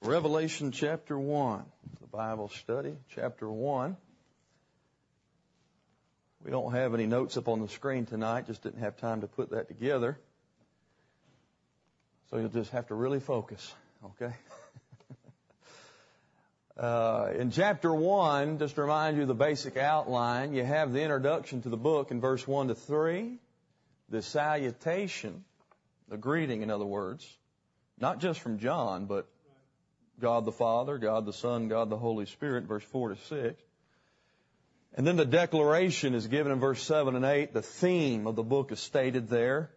Revelation chapter 1, the Bible study, chapter 1. We don't have any notes up on the screen tonight, just didn't have time to put that together. So you'll just have to really focus, okay? In chapter 1, just to remind you of the basic outline, you have the introduction to the book in verse 1 to 3, the salutation, the greeting, in other words, not just from John, but God the Father, God the Son, God the Holy Spirit, verse 4 to 6. And then the declaration is given in verse 7 and 8. The theme of the book is stated there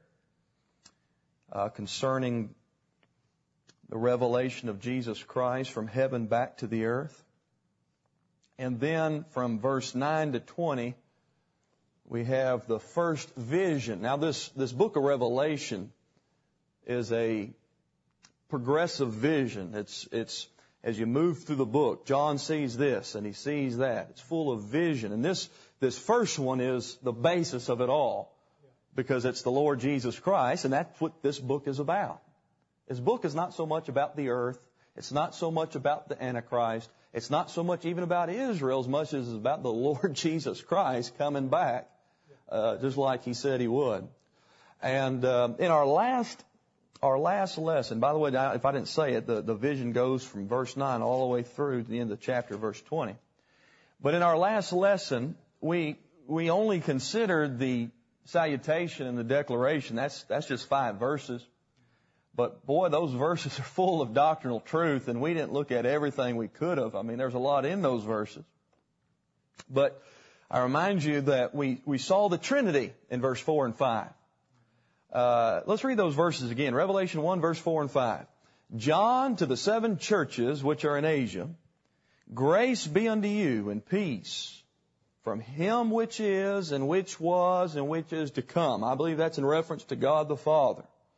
concerning the revelation of Jesus Christ from heaven back to the earth. And then from verse 9 to 20, we have the first vision. Now this book of Revelation is a progressive vision. It's as you move through the book, John sees this and he sees that. It's full of vision. And this first one is the basis of it all, because it's the Lord Jesus Christ, and that's what this book is about. This book is not so much about the earth. It's not so much about the Antichrist. It's not so much even about Israel as much as it's about the Lord Jesus Christ coming back, just like He said He would. And in our last lesson, by the way, if I didn't say it, the vision goes from verse 9 all the way through to the end of the chapter, verse 20. But in our last lesson, we only considered the salutation and the declaration. That's just 5 verses. But boy, those verses are full of doctrinal truth, and we didn't look at everything we could have. I mean, there's a lot in those verses. But I remind you that we saw the Trinity in verse 4 and 5. Let's read those verses again. Revelation 1, verse 4 and 5. John, to the 7 churches which are in Asia, grace be unto you and peace from Him which is, and which was, and which is to come. I believe that's in reference to God the Father.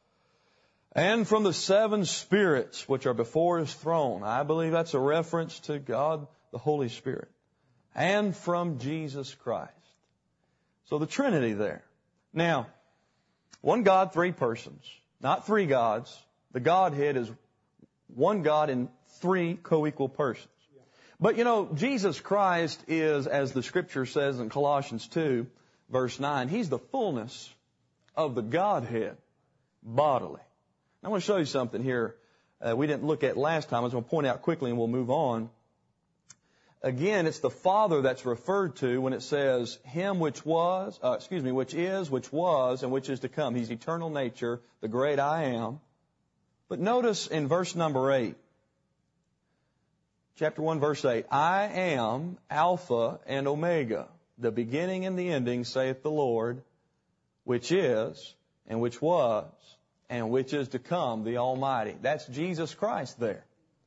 And from the 7 spirits which are before His throne. I believe that's a reference to God the Holy Spirit. And from Jesus Christ. So the Trinity there. Now, one God, 3 persons. Not 3 gods. The Godhead is one God in 3 co-equal persons. But you know, Jesus Christ is, as the Scripture says in Colossians 2, verse 9, He's the fullness of the Godhead bodily. I want to show you something here we didn't look at last time. I was going to point out quickly and we'll move on. Again, it's the Father that's referred to when it says Him which was, which is, which was, and which is to come. He's eternal nature, the great I am. But notice in verse number 8, chapter 1, verse 8, I am Alpha and Omega, the beginning and the ending, saith the Lord, which is, and which was, and which is to come, the Almighty. That's Jesus Christ there.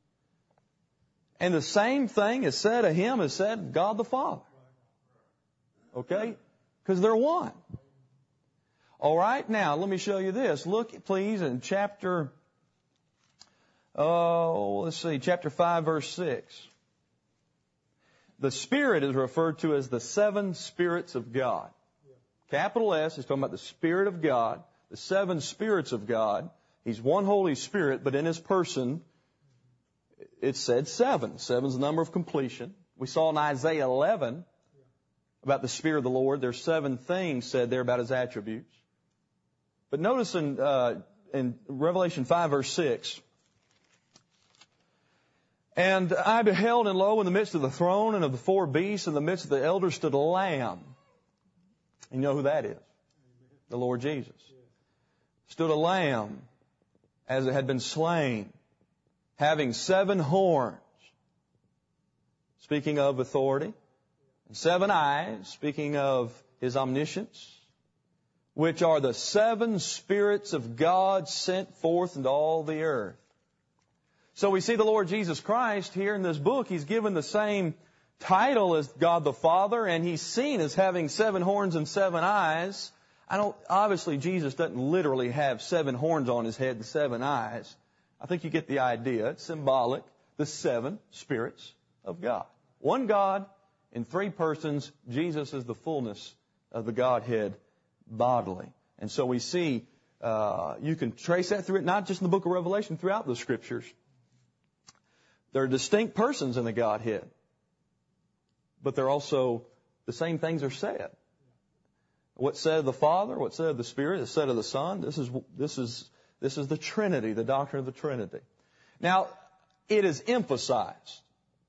And the same thing is said of Him as said of God the Father. Okay? Because they're one. All right, now let me show you this. Look, please, in chapter 5, verse 6. The Spirit is referred to as the 7 spirits of God. Capital S is talking about the Spirit of God, the 7 spirits of God. He's one Holy Spirit, but in His person, it said 7. 7 is the number of completion. We saw in Isaiah 11 about the Spirit of the Lord. There's 7 things said there about His attributes. But notice in Revelation 5, verse 6, and I beheld, and lo, in the midst of the throne and of the 4 beasts, in the midst of the elders stood a Lamb. And you know who that is? The Lord Jesus. Stood a Lamb as it had been slain, having 7 horns, speaking of authority, and 7 eyes, speaking of His omniscience, which are the 7 spirits of God sent forth into all the earth. So we see the Lord Jesus Christ here in this book. He's given the same title as God the Father, and He's seen as having 7 horns and 7 eyes. Obviously Jesus doesn't literally have 7 horns on His head and 7 eyes. I think you get the idea. It's symbolic. The 7 spirits of God. One God in 3 persons. Jesus is the fullness of the Godhead bodily. And so we see, you can trace that through it, not just in the book of Revelation, throughout the Scriptures. There are distinct persons in the Godhead. But they're also, the same things are said. What's said of the Father, what's said of the Spirit, is said of the Son. This is the Trinity, the doctrine of the Trinity. Now, it is emphasized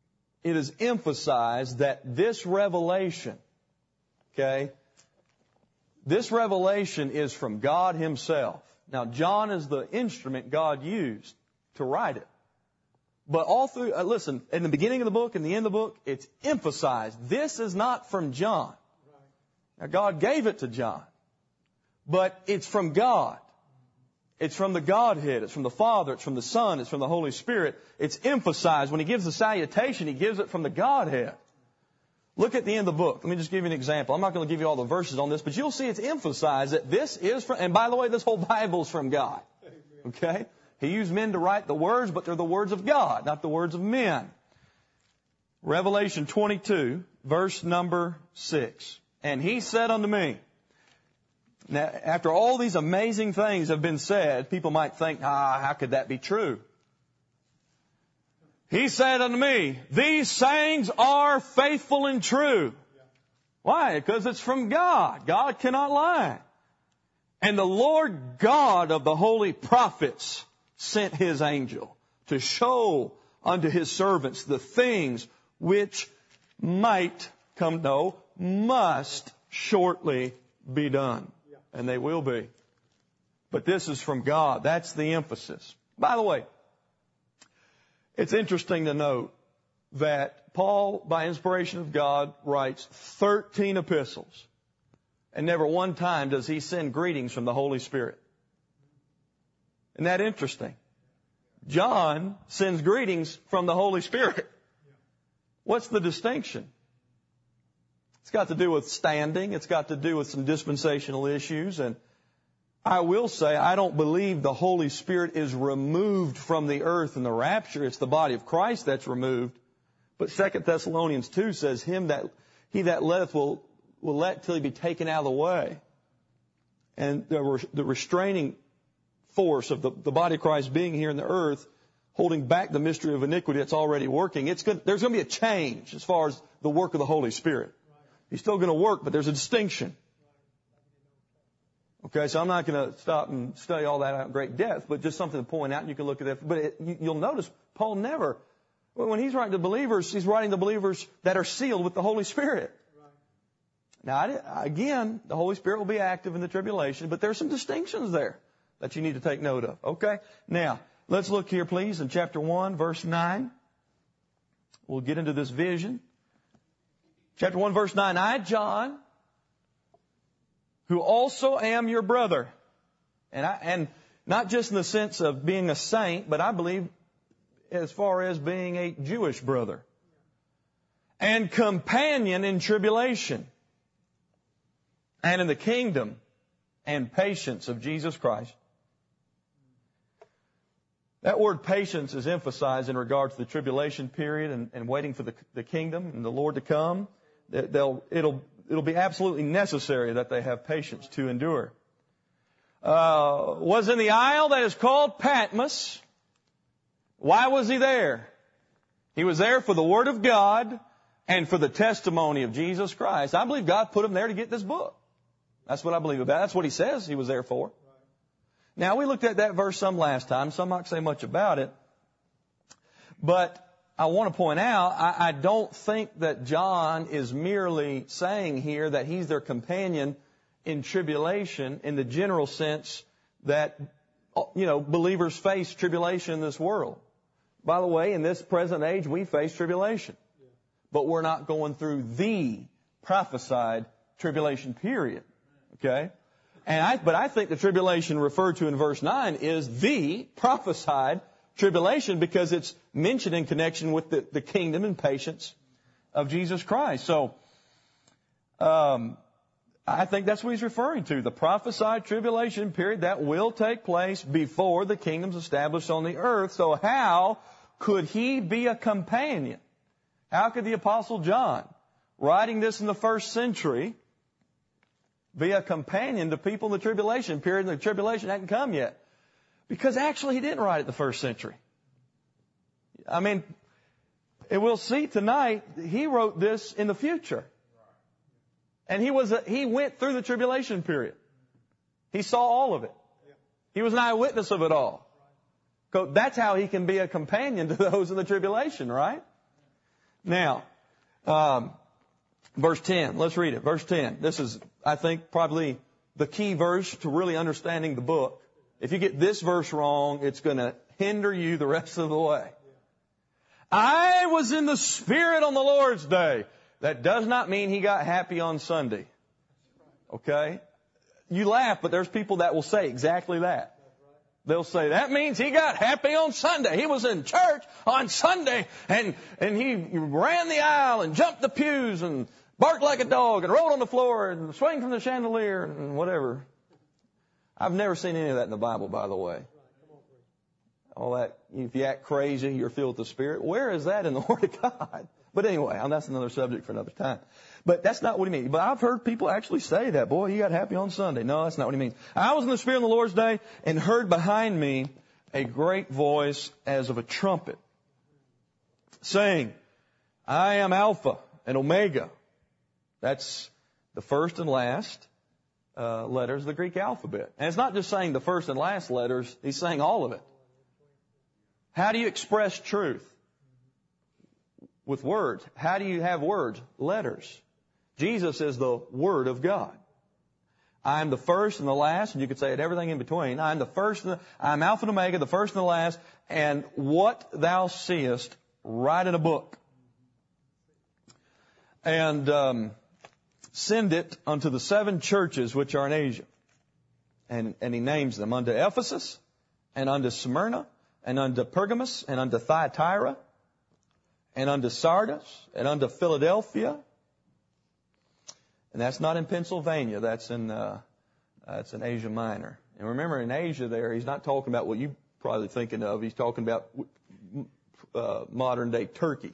that this revelation, okay, this revelation is from God Himself. Now, John is the instrument God used to write it. But all through, listen, in the beginning of the book and the end of the book, it's emphasized. This is not from John. Now, God gave it to John. But it's from God. It's from the Godhead. It's from the Father. It's from the Son. It's from the Holy Spirit. It's emphasized. When He gives the salutation, He gives it from the Godhead. Look at the end of the book. Let me just give you an example. I'm not going to give you all the verses on this, but you'll see it's emphasized that this is from, and by the way, this whole Bible is from God. Okay? He used men to write the words, but they're the words of God, not the words of men. Revelation 22, verse number 6. And He said unto me, now, after all these amazing things have been said, people might think, how could that be true? He said unto me, these sayings are faithful and true. Why? Because it's from God. God cannot lie. And the Lord God of the holy prophets sent His angel to show unto His servants the things which must shortly be done. And they will be. But this is from God. That's the emphasis. By the way, it's interesting to note that Paul, by inspiration of God, writes 13 epistles. And never one time does he send greetings from the Holy Spirit. Isn't that interesting? John sends greetings from the Holy Spirit. What's the distinction? It's got to do with standing. It's got to do with some dispensational issues. And I will say, I don't believe the Holy Spirit is removed from the earth in the rapture. It's the body of Christ that's removed. But 2 Thessalonians 2 says, he that letteth will let till he be taken out of the way. And the restraining force of the body of Christ being here in the earth, holding back the mystery of iniquity that's already working, there's going to be a change as far as the work of the Holy Spirit. He's still going to work, but there's a distinction. Okay, so I'm not going to stop and study all that out in great depth, but just something to point out, and you can look at that. But you'll notice Paul never, when he's writing to believers, he's writing to believers that are sealed with the Holy Spirit. Now, again, the Holy Spirit will be active in the tribulation, but there's some distinctions there that you need to take note of. Okay? Now, let's look here, please, in chapter 1, verse 9. We'll get into this vision. Chapter 1, verse 9. I, John, who also am your brother. And not just in the sense of being a saint, but I believe as far as being a Jewish brother. And companion in tribulation. And in the kingdom and patience of Jesus Christ. That word patience is emphasized in regard to the tribulation period and waiting for the kingdom and the Lord to come. It'll be absolutely necessary that they have patience to endure. Was in the isle that is called Patmos. Why was he there? He was there for the Word of God and for the testimony of Jesus Christ. I believe God put him there to get this book. That's what I believe about it. That's what he says he was there for. Now, we looked at that verse some last time, so I'm not going to say much about it. But I want to point out, I don't think that John is merely saying here that he's their companion in tribulation in the general sense that, believers face tribulation in this world. By the way, in this present age, we face tribulation. But we're not going through the prophesied tribulation period. Okay? But I think the tribulation referred to in verse 9 is the prophesied tribulation because it's mentioned in connection with the kingdom and patience of Jesus Christ. So, I think that's what he's referring to. The prophesied tribulation period that will take place before the kingdom's established on the earth. So how could he be a companion? How could the Apostle John, writing this in the first century, be a companion to people in the tribulation period, and the tribulation hadn't come yet? Because actually he didn't write it the first century. I mean, And we'll see tonight, he wrote this in the future. And he went through the tribulation period. He saw all of it. He was an eyewitness of it all. That's how he can be a companion to those in the tribulation, right? Now, verse 10. Let's read it. Verse 10. This is, I think, probably the key verse to really understanding the book. If you get this verse wrong, it's going to hinder you the rest of the way. I was in the Spirit on the Lord's day. That does not mean he got happy on Sunday. Okay? You laugh, but there's people that will say exactly that. They'll say, that means he got happy on Sunday. He was in church on Sunday, and he ran the aisle and jumped the pews and barked like a dog and rolled on the floor and swung from the chandelier and whatever. I've never seen any of that in the Bible, by the way. All that, if you act crazy, you're filled with the Spirit. Where is that in the Word of God? But anyway, that's another subject for another time. But that's not what he means. But I've heard people actually say that. Boy, you got happy on Sunday. No, that's not what he means. I was in the Spirit on the Lord's day and heard behind me a great voice as of a trumpet, saying, I am Alpha and Omega. That's the first and last letters of the Greek alphabet. And it's not just saying the first and last letters. He's saying all of it. How do you express truth? With words. How do you have words? Letters. Jesus is the Word of God. I am the first and the last, and you could say it everything in between. I am the first, I'm Alpha and Omega, the first and the last, and what thou seest, write in a book. And send it unto the 7 churches which are in Asia. And he names them unto Ephesus, and unto Smyrna, and unto Pergamos, and unto Thyatira, and unto Sardis, and unto Philadelphia. And that's not in Pennsylvania. That's in Asia Minor. And remember, in Asia there, he's not talking about what you're probably thinking of. He's talking about modern-day Turkey.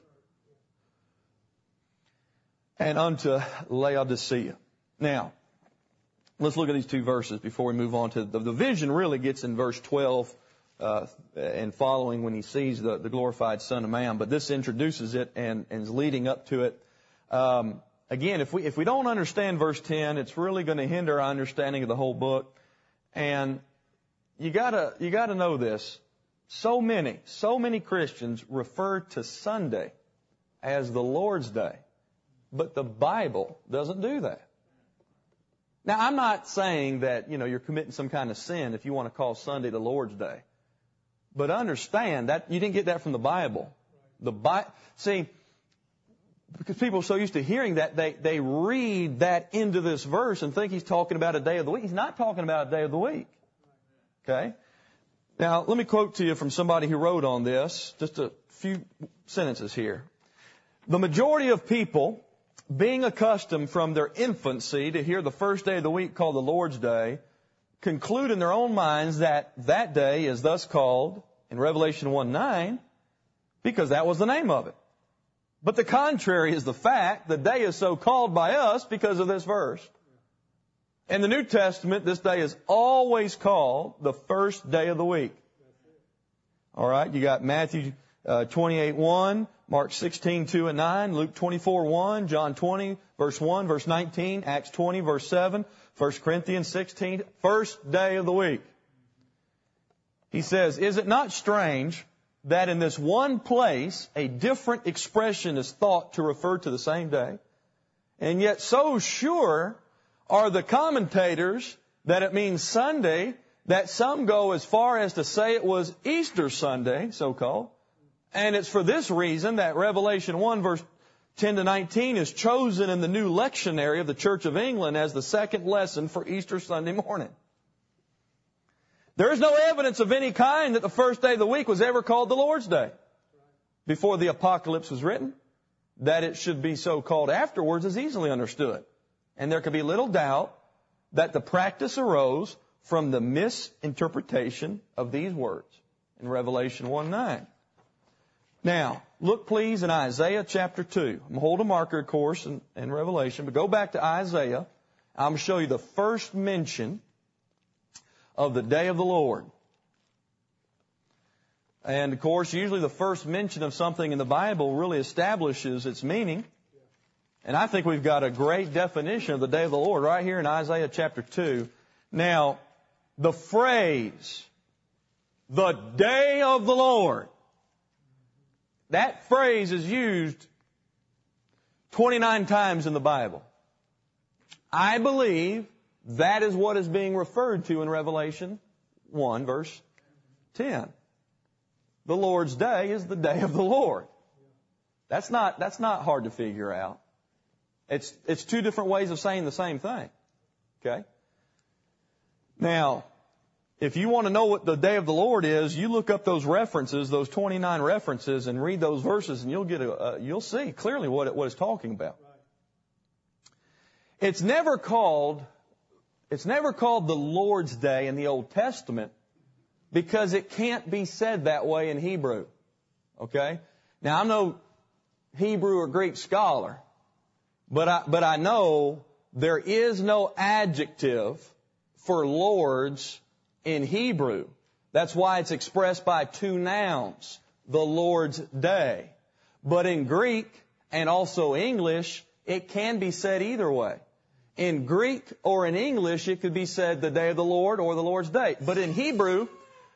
And unto Laodicea. Now, let's look at these 2 verses before we move on to the vision. Really gets in verse 12 and following when he sees the glorified Son of Man. But this introduces it and is leading up to it. Again, if we don't understand verse 10, it's really going to hinder our understanding of the whole book. And you gotta know this. So many Christians refer to Sunday as the Lord's Day. But the Bible doesn't do that. Now, I'm not saying that, you're committing some kind of sin if you want to call Sunday the Lord's Day. But understand that you didn't get that from the Bible. See, because people are so used to hearing that, they read that into this verse and think he's talking about a day of the week. He's not talking about a day of the week. Okay? Now, let me quote to you from somebody who wrote on this, just a few sentences here. The majority of people, being accustomed from their infancy to hear the first day of the week called the Lord's Day, conclude in their own minds that that day is thus called in Revelation 1:9 because that was the name of it. But the contrary is the fact. The day is so called by us because of this verse. In the New Testament, this day is always called the first day of the week. All right, you got Matthew 28:1, Mark 16:2 and 9, Luke 24:1, John 20, verse 1, verse 19, Acts 20, verse 7, 1 Corinthians 16, first day of the week. He says, is it not strange that in this one place a different expression is thought to refer to the same day? And yet so sure are the commentators that it means Sunday that some go as far as to say it was Easter Sunday, so-called. And it's for this reason that Revelation 1, verse 10 to 19 is chosen in the new lectionary of the Church of England as the second lesson for Easter Sunday morning. There is no evidence of any kind that the first day of the week was ever called the Lord's Day before the Apocalypse was written. That it should be so called afterwards is easily understood. And there could be little doubt that the practice arose from the misinterpretation of these words in Revelation 1:9. Now, look please in Isaiah chapter 2. I'm going to hold a marker, of course, in Revelation, but go back to Isaiah. I'm going to show you the first mention of the day of the Lord. And, of course, usually the first mention of something in the Bible really establishes its meaning. And I think we've got a great definition of the day of the Lord right here in Isaiah chapter 2. Now, the phrase, the day of the Lord, that phrase is used 29 times in the Bible. I believe that is what is being referred to in Revelation 1, verse 10. The Lord's day is the day of the Lord. That's not hard to figure out. It's two different ways of saying the same thing. Okay? Now, if you want to know what the day of the Lord is, you look up those references, those 29 references, and read those verses, and you'll see clearly what it's talking about. It's never called the Lord's Day in the Old Testament because it can't be said that way in Hebrew. Okay? Now, I'm no Hebrew or Greek scholar, but I know there is no adjective for Lord's in Hebrew. That's why it's expressed by two nouns, the Lord's Day. But in Greek and also English, it can be said either way. In Greek or in English, it could be said the day of the Lord or the Lord's Day. But in Hebrew,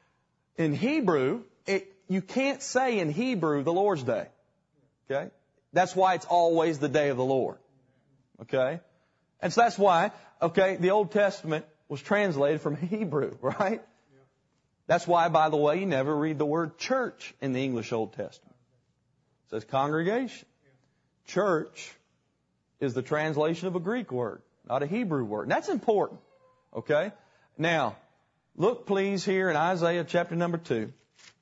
you can't say in Hebrew the Lord's Day. Okay? That's why it's always the day of the Lord. Okay? And so that's why, the Old Testament was translated from Hebrew, right? That's why, by the way, you never read the word church in the English Old Testament. It says congregation. Church is the translation of a Greek word, not a Hebrew word. And that's important. Okay? Now, look please here in Isaiah chapter number 2.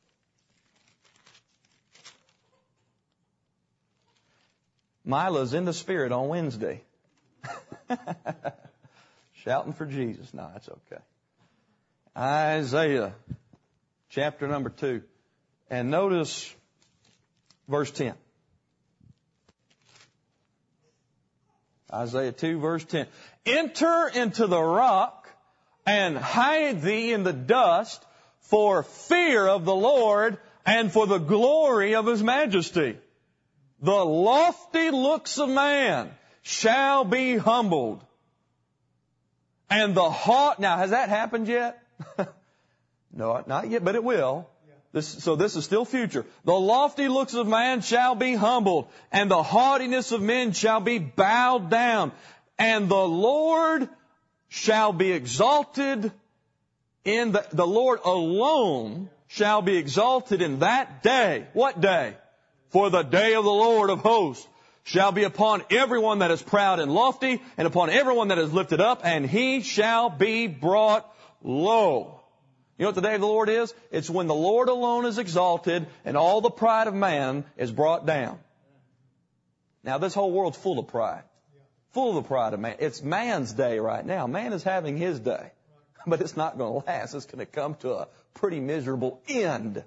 Mila's in the Spirit on Wednesday. Shouting for Jesus. No, that's okay. Isaiah chapter number 2. And notice verse 10. Isaiah 2 verse 10. Enter into the rock and hide thee in the dust for fear of the Lord and for the glory of His majesty. The lofty looks of man shall be humbled. And the now has that happened yet? No, not yet, but it will. So this is still future. The lofty looks of man shall be humbled, and the haughtiness of men shall be bowed down, and the Lord shall be exalted in the Lord alone shall be exalted in that day. What day? For the day of the Lord of hosts shall be upon everyone that is proud and lofty, and upon everyone that is lifted up, and he shall be brought low. You know what the day of the Lord is? It's when the Lord alone is exalted and all the pride of man is brought down. Now, this whole world's full of pride. Full of the pride of man. It's man's day right now. Man is having his day. But it's not going to last. It's going to come to a pretty miserable end.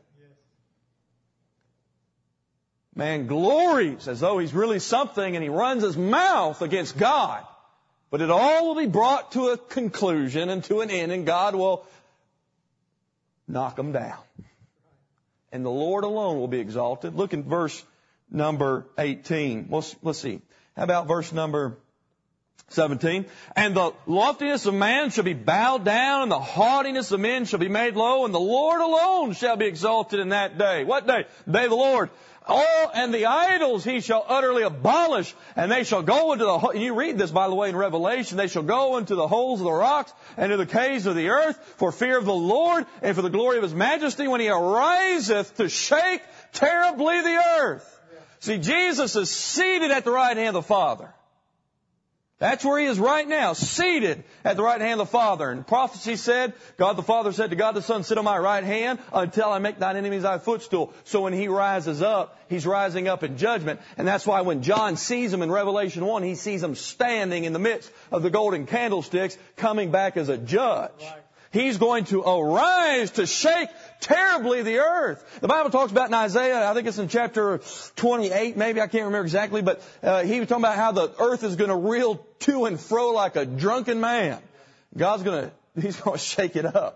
Man glories as though he's really something, and he runs his mouth against God. But it all will be brought to a conclusion and to an end, and God will knock them down. And the Lord alone will be exalted. Look at verse number 18. Let's see. How about verse number 17? And the loftiness of man shall be bowed down, and the haughtiness of men shall be made low, and the Lord alone shall be exalted in that day. What day? The day of the Lord. And the idols He shall utterly abolish, and they shall go into the, you read this, by the way, in Revelation, they shall go into the holes of the rocks and into the caves of the earth for fear of the Lord and for the glory of His majesty when He ariseth to shake terribly the earth. See, Jesus is seated at the right hand of the Father. That's where He is right now, seated at the right hand of the Father. And prophecy said, God the Father said to God the Son, sit on my right hand until I make thine enemies thy footstool. So when He rises up, He's rising up in judgment. And that's why when John sees Him in Revelation 1, he sees Him standing in the midst of the golden candlesticks, coming back as a judge. He's going to arise to shake terribly the earth. The Bible talks about in Isaiah, I think it's in chapter 28, maybe, I can't remember exactly, but he was talking about how the earth is going to reel to and fro like a drunken man. He's going to shake it up.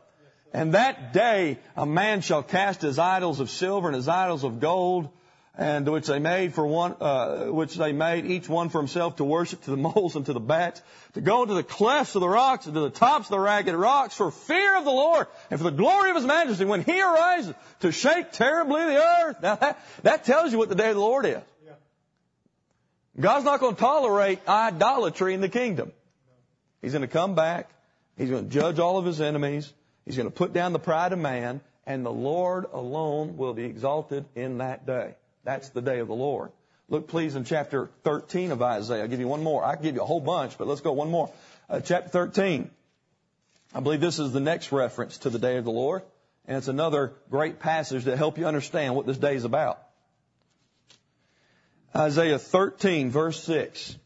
And that day a man shall cast his idols of silver and his idols of gold, and which they made each one for himself to worship, to the moles and to the bats, to go to the clefts of the rocks and to the tops of the ragged rocks for fear of the Lord and for the glory of His majesty when He arises to shake terribly the earth. Now that tells you what the day of the Lord is. God's not going to tolerate idolatry in the kingdom. He's going to come back. He's going to judge all of His enemies. He's going to put down the pride of man, and the Lord alone will be exalted in that day. That's the day of the Lord. Look, please, in chapter 13 of Isaiah. I'll give you one more. I can give you a whole bunch, but let's go one more. Chapter 13. I believe this is the next reference to the day of the Lord, and it's another great passage to help you understand what this day is about. Isaiah 13, verse 6.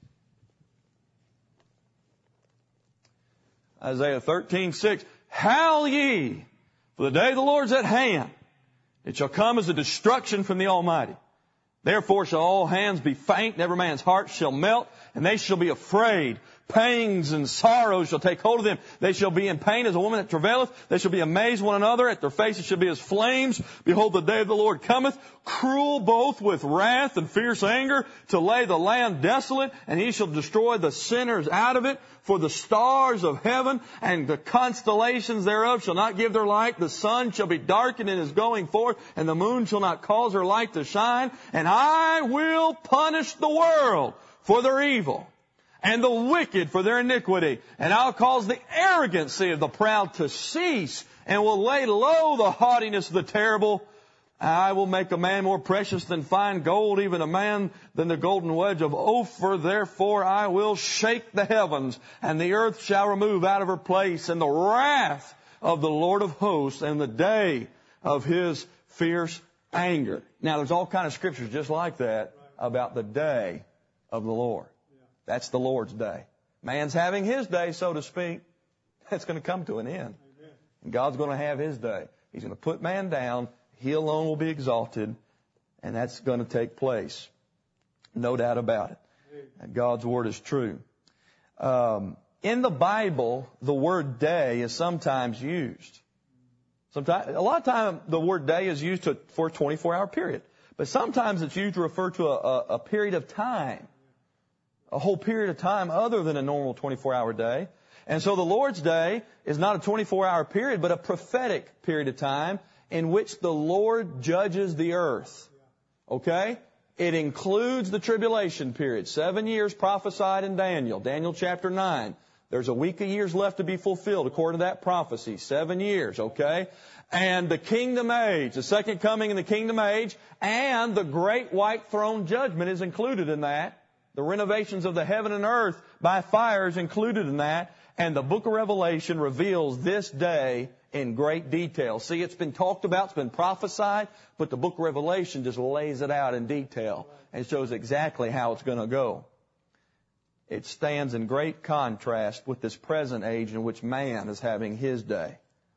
Isaiah 13:6. Howl ye, for the day of the Lord's at hand. It shall come as a destruction from the Almighty. Therefore shall all hands be faint, and every man's heart shall melt, and they shall be afraid. Pangs and sorrows shall take hold of them. They shall be in pain as a woman that travaileth. They shall be amazed one another. At their faces shall be as flames. Behold, the day of the Lord cometh, cruel both with wrath and fierce anger, to lay the land desolate, and He shall destroy the sinners out of it. For the stars of heaven and the constellations thereof shall not give their light. The sun shall be darkened in his going forth, and the moon shall not cause her light to shine. And I will punish the world for their evil, and the wicked for their iniquity. And I'll cause the arrogancy of the proud to cease, and will lay low the haughtiness of the terrible. I will make a man more precious than fine gold, even a man than the golden wedge of Ophir. Therefore I will shake the heavens, and the earth shall remove out of her place, and the wrath of the Lord of hosts, and the day of His fierce anger. Now there's all kinds of scriptures just like that about the day of the Lord. That's the Lord's day. Man's having his day, so to speak. That's going to come to an end. And God's going to have His day. He's going to put man down. He alone will be exalted, and that's going to take place. No doubt about it. And God's Word is true. In the Bible, the word day is sometimes used. A lot of time, the word day is used for a 24-hour period. But sometimes it's used to refer to a period of time, a whole period of time other than a normal 24-hour day. And so the Lord's Day is not a 24-hour period, but a prophetic period of time in which the Lord judges the earth. Okay? It includes the tribulation period. 7 years prophesied in Daniel. Daniel chapter 9. There's a week of years left to be fulfilled according to that prophecy. 7 years, okay? And the kingdom age, the second coming in the kingdom age, and the great white throne judgment is included in that. The renovations of the heaven and earth by fire is included in that. And the book of Revelation reveals this day in great detail. See, it's been talked about, it's been prophesied, but the book of Revelation just lays it out in detail and shows exactly how it's going to go. It stands in great contrast with this present age in which man is having his day.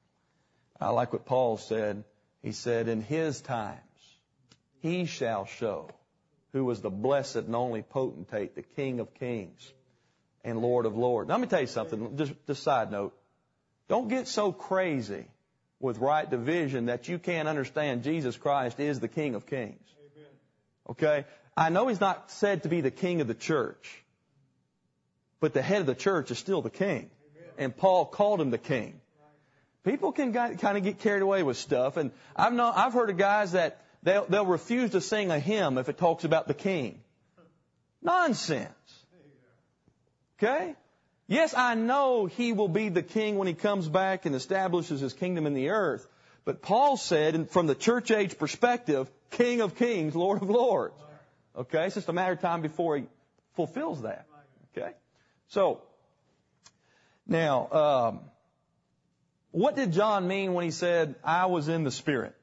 I like what Paul said. He said, in His times He shall show who was the blessed and only potentate, the King of kings and Lord of lords. Now, let me tell you something, just a side note. Don't get so crazy with right division that you can't understand Jesus Christ is the King of kings. Okay? I know He's not said to be the King of the church, but the head of the church is still the King. And Paul called Him the King. People can kind of get carried away with stuff. And I've heard of guys that they'll refuse to sing a hymn if it talks about the King. Nonsense. Okay? Yes, I know He will be the King when He comes back and establishes His kingdom in the earth. But Paul said, and from the church age perspective, King of kings, Lord of lords. Okay? It's just a matter of time before He fulfills that. Okay? So, now, what did John mean when he said, I was in the Spirit?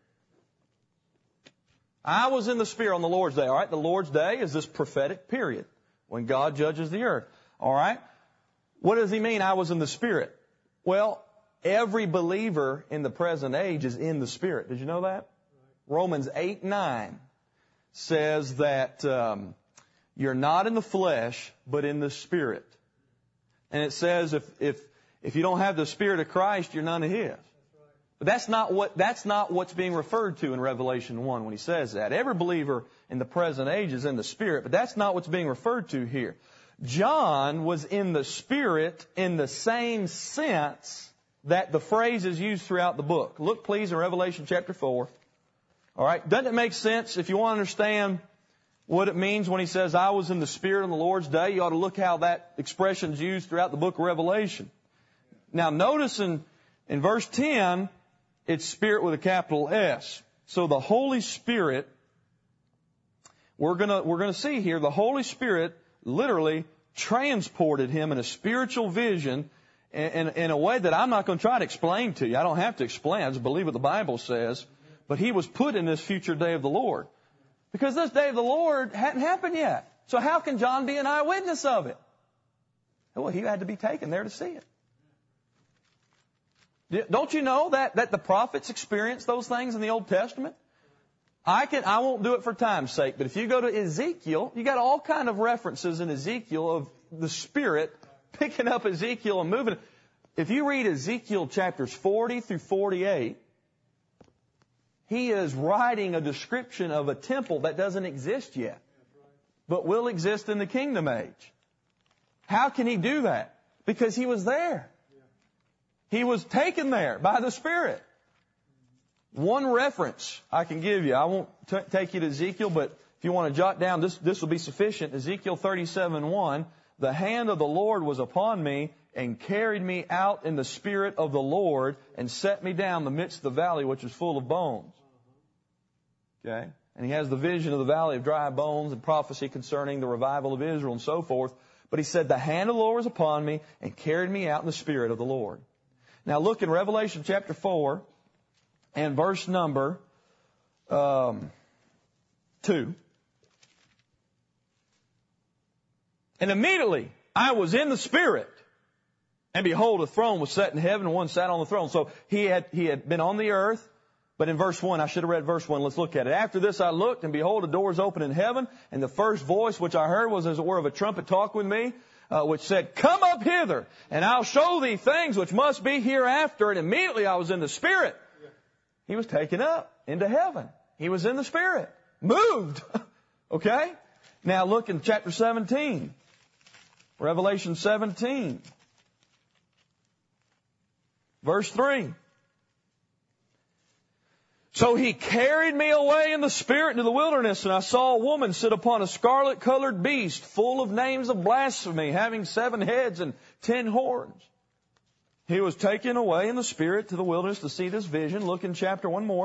I was in the Spirit on the Lord's Day. All right? The Lord's Day is this prophetic period when God judges the earth. All right? What does He mean, I was in the Spirit? Well, every believer in the present age is in the Spirit. Did you know that? Romans 8:9 says that you're not in the flesh, but in the Spirit. And it says if you don't have the Spirit of Christ, you're none of His. But that's not what's being referred to in Revelation 1 when he says that. Every believer in the present age is in the Spirit, but that's not what's being referred to here. John was in the Spirit in the same sense that the phrase is used throughout the book. Look, please, in Revelation chapter 4. All right? Doesn't it make sense? If you want to understand what it means when he says, I was in the Spirit on the Lord's day, you ought to look how that expression is used throughout the book of Revelation. Now, notice in verse 10, it's Spirit with a capital S. So the Holy Spirit, we're gonna see here, the Holy Spirit literally transported him in a spiritual vision in a way that I'm not going to try to explain to you. I don't have to explain. I just believe what the Bible says. But he was put in this future day of the Lord. Because this day of the Lord hadn't happened yet. So how can John be an eyewitness of it? Well, he had to be taken there to see it. Don't you know that the prophets experienced those things in the Old Testament? I won't do it for time's sake, but if you go to Ezekiel, you got all kind of references in Ezekiel of the Spirit picking up Ezekiel and moving. If you read Ezekiel chapters 40 through 48, he is writing a description of a temple that doesn't exist yet, but will exist in the kingdom age. How can he do that? Because he was there. He was taken there by the Spirit. One reference I can give you. I won't take you to Ezekiel, but if you want to jot down, this will be sufficient. Ezekiel 37:1, the hand of the Lord was upon me and carried me out in the Spirit of the Lord and set me down in the midst of the valley which was full of bones. Okay? And he has the vision of the valley of dry bones and prophecy concerning the revival of Israel and so forth. But he said, the hand of the Lord was upon me and carried me out in the Spirit of the Lord. Now look in Revelation chapter 4 and verse number 2. And immediately I was in the Spirit, and behold, a throne was set in heaven, and one sat on the throne. So he had been on the earth, but in verse 1, I should have read verse 1. Let's look at it. After this I looked, and behold, a door is open in heaven, and the first voice which I heard was as it were of a trumpet talk with me, which said, come up hither, and I'll show thee things which must be hereafter. And immediately I was in the Spirit. He was taken up into heaven. He was in the Spirit. Moved. Okay? Now look in chapter 17. Revelation 17. Verse 3. So he carried me away in the Spirit into the wilderness, and I saw a woman sit upon a scarlet-colored beast, full of names of blasphemy, having 7 heads and 10 horns. He was taken away in the Spirit to the wilderness to see this vision. Look in chapter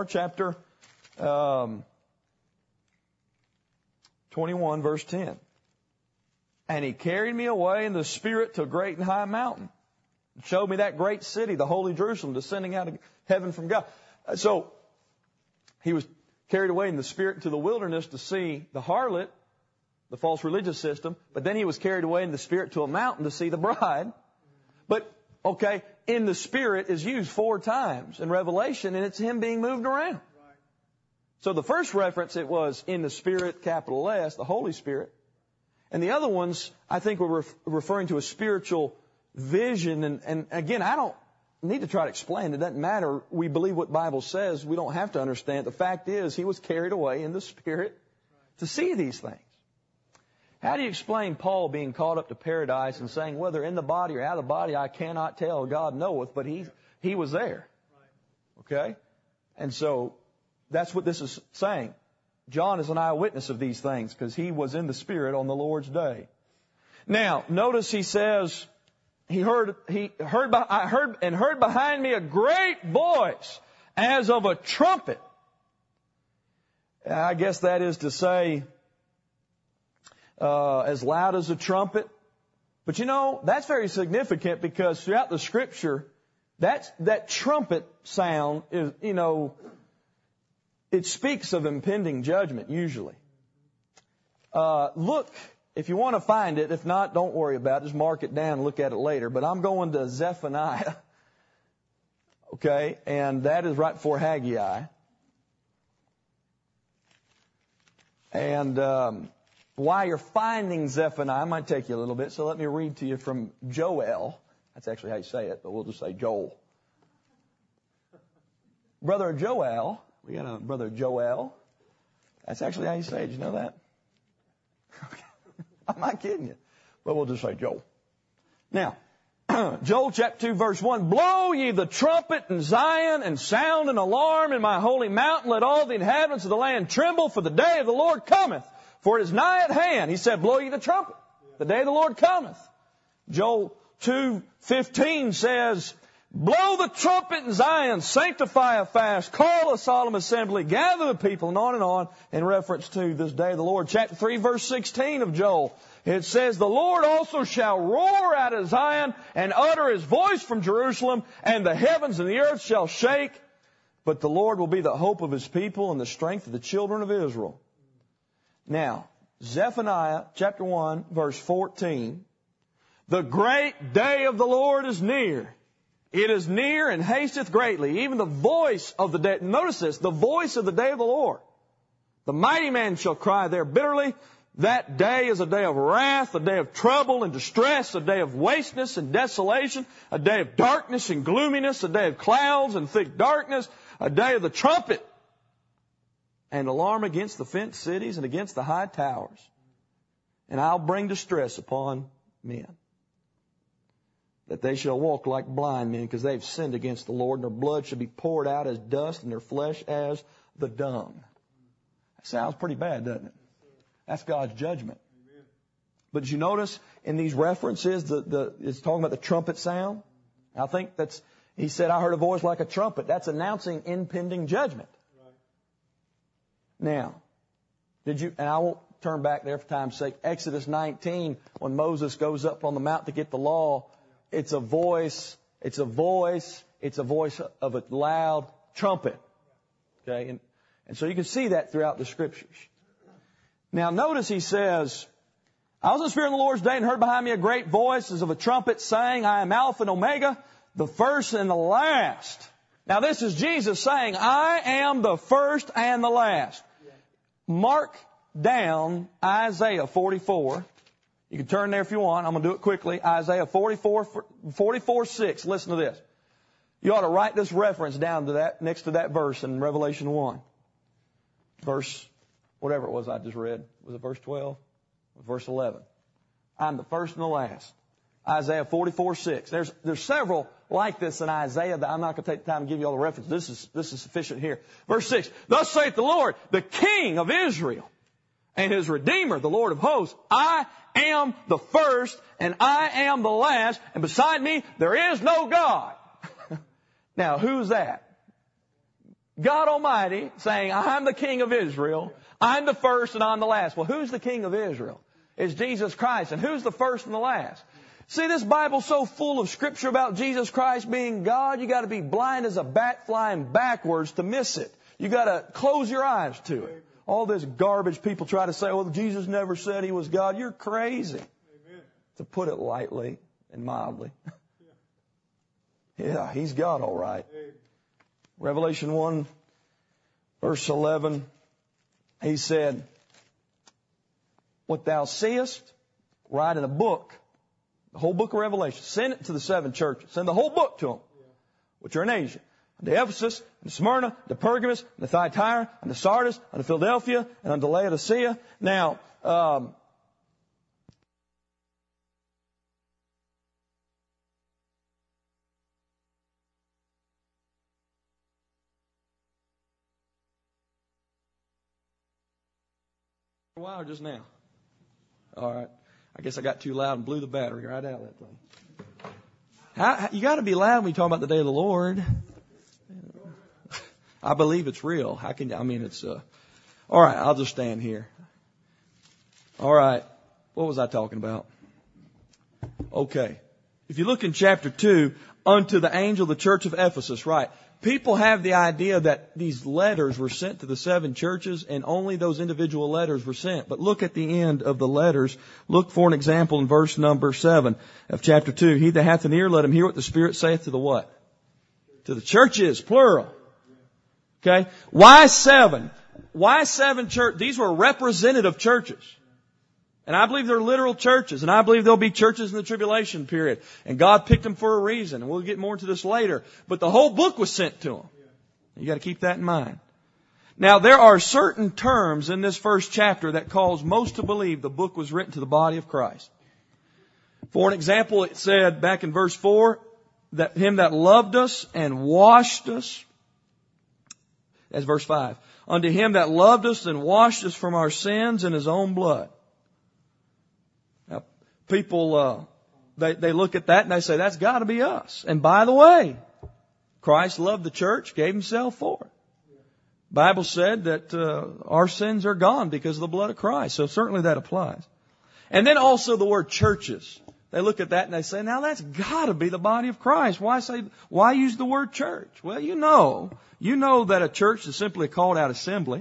21, verse 10. And he carried me away in the Spirit to a great and high mountain. Showed me that great city, the holy Jerusalem, descending out of heaven from God. So he was carried away in the Spirit to the wilderness to see the harlot, the false religious system. But then he was carried away in the Spirit to a mountain to see the bride. But, okay, in the Spirit is used 4 times in Revelation, and it's him being moved around. So the first reference, it was in the Spirit, capital S, the Holy Spirit. And the other ones, I think, were referring to a spiritual vision. And again, I don't need to try to explain. It doesn't matter. We believe what the Bible says. We don't have to understand. The fact is, he was carried away in the Spirit to see these things. How do you explain Paul being caught up to paradise and saying, whether in the body or out of the body, I cannot tell, God knoweth, but he was there. Okay? And so that's what this is saying. John is an eyewitness of these things because he was in the Spirit on the Lord's day. Now, notice he says, I heard behind me a great voice as of a trumpet. I guess that is to say, as loud as a trumpet. But you know, that's very significant because throughout the Scripture, that trumpet sound is, it speaks of impending judgment usually. Look, if you want to find it, if not, don't worry about it. Just mark it down and look at it later. But I'm going to Zephaniah. Okay, and that is right before Haggai. And while you're finding Zephaniah, it might take you a little bit, so let me read to you from Joel. That's actually how you say it, but we'll just say Joel. Brother Joel. We got a Brother Joel. That's actually how you say it. Did you know that? I'm not kidding you. But we'll just say Joel. Now, Joel chapter 2 verse 1. Blow ye the trumpet in Zion and sound an alarm in my holy mountain. Let all the inhabitants of the land tremble, for the day of the Lord cometh. For it is nigh at hand. He said, blow ye the trumpet. The day of the Lord cometh. Joel 2:15 says, blow the trumpet in Zion, sanctify a fast, call a solemn assembly, gather the people, and on, in reference to this day of the Lord. Chapter 3, verse 16 of Joel, it says, the Lord also shall roar out of Zion and utter his voice from Jerusalem, and the heavens and the earth shall shake. But the Lord will be the hope of his people and the strength of the children of Israel. Now, Zephaniah chapter 1, verse 14, the great day of the Lord is near. It is near and hasteth greatly, even the voice of the day. Notice this, the voice of the day of the Lord. The mighty man shall cry there bitterly. That day is a day of wrath, a day of trouble and distress, a day of wasteness and desolation, a day of darkness and gloominess, a day of clouds and thick darkness, a day of the trumpet and alarm against the fenced cities and against the high towers. And I'll bring distress upon men, that they shall walk like blind men, because they've sinned against the Lord, and their blood shall be poured out as dust, and their flesh as the dung. That sounds pretty bad, doesn't it? That's God's judgment. But did you notice in these references, it's talking about the trumpet sound? I think he said, I heard a voice like a trumpet. That's announcing impending judgment. Now, and I won't turn back there for time's sake. Exodus 19, when Moses goes up on the mount to get the law, it's a voice of a loud trumpet. Okay? And so you can see that throughout the Scriptures. Now notice he says, I was in the Spirit of the Lord's day and heard behind me a great voice as of a trumpet saying, I am Alpha and Omega, the first and the last. Now this is Jesus saying, I am the first and the last. Mark down Isaiah 44. You can turn there if you want. I'm going to do it quickly. Isaiah 44:6. Listen to this. You ought to write this reference down to that, next to that verse in Revelation 1. Verse, whatever it was I just read. Was it verse 12? Verse 11. I'm the first and the last. Isaiah 44:6. There's several like this in Isaiah that I'm not going to take the time to give you all the references. This is sufficient here. Verse 6. Thus saith the Lord, the King of Israel, and his Redeemer, the Lord of hosts, I am the first and I am the last, and beside me there is no God. Now, who's that? God Almighty saying, I'm the King of Israel, I'm the first and I'm the last. Well, who's the King of Israel? It's Jesus Christ. And who's the first and the last? See, this Bible's so full of Scripture about Jesus Christ being God, you got to be blind as a bat flying backwards to miss it. You got to close your eyes to it. All this garbage people try to say, well, Jesus never said he was God. You're crazy. Amen. To put it lightly and mildly. Yeah, he's God, all right. Revelation 1, verse 11, he said, what thou seest, write in a book, the whole book of Revelation. Send it to the 7 churches. Send the whole book to them, which are in Asia. Unto Ephesus, and Smyrna, and Pergamos, and Thyatira, and Sardis, and Philadelphia, and unto Laodicea. Now, a while or just now? All right. I guess I got too loud and blew the battery right out of that thing. You got to be loud when you talk about the day of the Lord. I believe it's real. All right, I'll just stand here. All right. What was I talking about? Okay. If you look in chapter 2, unto the angel of the church of Ephesus, right. People have the idea that these letters were sent to the 7 churches and only those individual letters were sent. But look at the end of the letters. Look for an example in verse number 7 of chapter 2. He that hath an ear, let him hear what the Spirit saith to the what? To the churches, plural. Okay. Why 7? Why 7 churches? These were representative churches. And I believe they're literal churches. And I believe there'll be churches in the tribulation period. And God picked them for a reason. And we'll get more into this later. But the whole book was sent to them. You got to keep that in mind. Now, there are certain terms in this first chapter that cause most to believe the book was written to the body of Christ. For an example, it said back in verse 4, that him that loved us and washed us, that's verse 5, unto him that loved us and washed us from our sins in his own blood. Now, people, they look at that and they say, that's got to be us. And by the way, Christ loved the church, gave himself for it. The Bible said that our sins are gone because of the blood of Christ. So certainly that applies. And then also the word churches. They look at that and they say, now that's got to be the body of Christ. Why use the word church? Well, you know that a church is simply a called out assembly.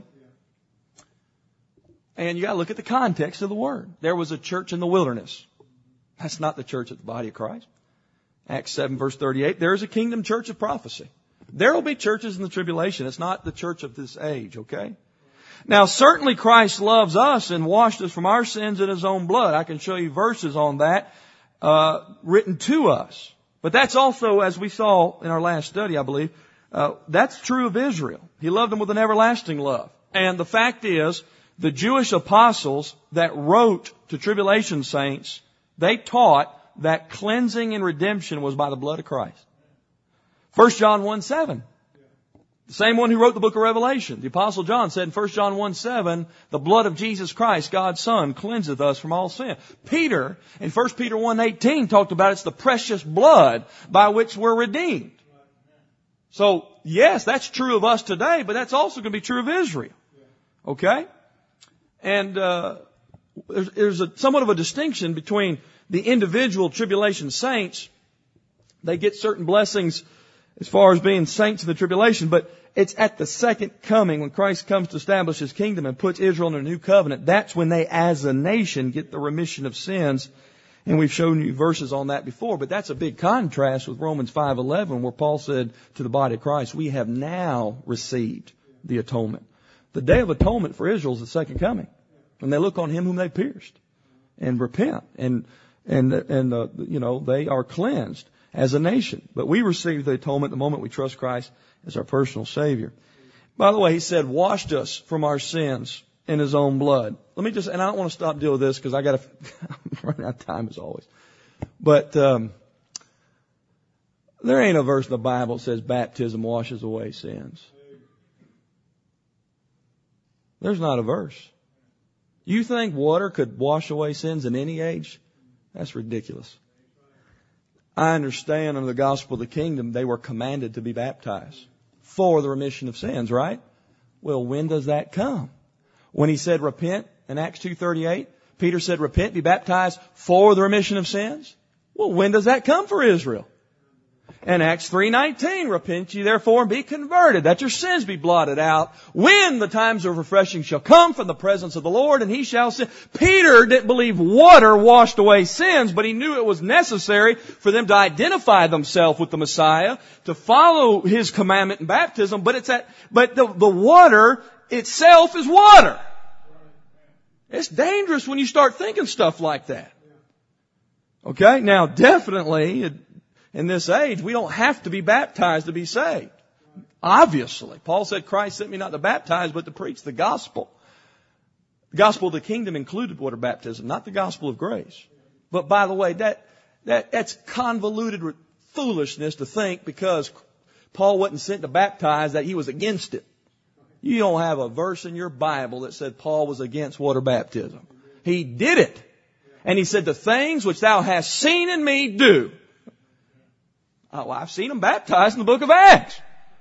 And you got to look at the context of the word. There was a church in the wilderness. That's not the church of the body of Christ. Acts 7 verse 38, there is a kingdom church of prophecy. There will be churches in the tribulation. It's not the church of this age, okay? Now, certainly Christ loves us and washed us from our sins in his own blood. I can show you verses on that written to us. But that's also, as we saw in our last study, I believe, that's true of Israel. He loved them with an everlasting love. And the fact is, the Jewish apostles that wrote to tribulation saints, they taught that cleansing and redemption was by the blood of Christ. 1 John 1:7. The same one who wrote the book of Revelation. The Apostle John said in 1 John 1:7, the blood of Jesus Christ, God's Son, cleanseth us from all sin. Peter, in 1 Peter 1:18, talked about it's the precious blood by which we're redeemed. So, yes, that's true of us today, but that's also going to be true of Israel. Okay? And there's somewhat of a distinction between the individual tribulation saints. They get certain blessings as far as being saints in the tribulation, but it's at the second coming when Christ comes to establish his kingdom and puts Israel in a new covenant. That's when they as a nation get the remission of sins. And we've shown you verses on that before, but that's a big contrast with Romans 5:11 where Paul said to the body of Christ, we have now received the atonement. The day of atonement for Israel is the second coming. When they look on him whom they pierced and repent and they are cleansed as a nation. But we receive the atonement the moment we trust Christ as our personal Savior. By the way, he said, washed us from our sins in his own blood. Let me and I don't want to stop dealing with this because I'm running out of time as always. But, there ain't a verse in the Bible that says baptism washes away sins. There's not a verse. You think water could wash away sins in any age? That's ridiculous. I understand under the gospel of the kingdom, they were commanded to be baptized for the remission of sins, right? Well, when does that come? When he said repent in Acts 2:38, Peter said repent, be baptized for the remission of sins. Well, when does that come for Israel? In Acts 3:19, repent ye therefore and be converted, that your sins be blotted out, when the times of refreshing shall come from the presence of the Lord, and he shall send. Peter didn't believe water washed away sins, but he knew it was necessary for them to identify themselves with the Messiah, to follow his commandment in baptism, but the water itself is water. It's dangerous when you start thinking stuff like that. Okay? Now, definitely, in this age, we don't have to be baptized to be saved. Obviously. Paul said, Christ sent me not to baptize, but to preach the gospel. The gospel of the kingdom included water baptism, not the gospel of grace. But by the way, that's convoluted foolishness to think because Paul wasn't sent to baptize that he was against it. You don't have a verse in your Bible that said Paul was against water baptism. He did it. And he said, the things which thou hast seen in me do. Oh, I've seen them baptized in the book of Acts.